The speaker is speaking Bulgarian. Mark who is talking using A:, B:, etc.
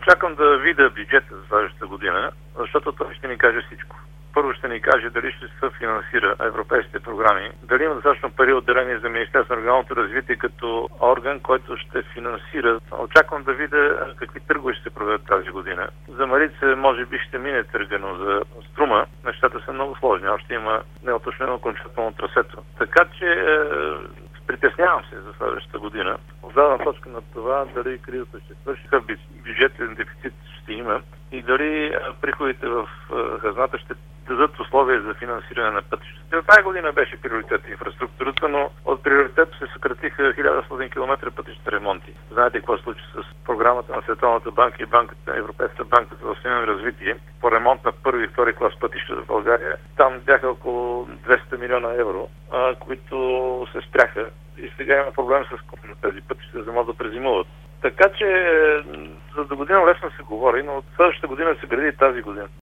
A: Очаквам да видя бюджета за следващата година, защото той ще ни каже всичко. Първо ще ни каже дали ще се финансира европейските програми, дали има достатъчно пари отделени за Министерство на регионалното развитие като орган, който ще финансира. Очаквам да видя какви търгове ще се проведат тази година. За Марица може би ще мине търга, но за Струма нещата са много сложни. Още има неуточнено окончателно трасето. Така че притеснявам се за следващата година. От гледна точка на това дали кризата ще свърши, какъв бюджетен дефицит ще има и дали приходите в хазната ще дадат условия за финансиране на пътищата. Тази година беше приоритет инфраструктурата, но от приоритет се съкратиха 1100 км пътища ремонти. Знаете какво се случи с програмата на Световната банка и Европейската банка за възстановяване и развитие по ремонт на първи и втори клас пътища в България. Там бяха около 200 милиона евро, които се спряха и сега има проблем с тези пътища, за да могат да презимуват. Така че за до година лесно се говори, но следващата година се гради и тази година.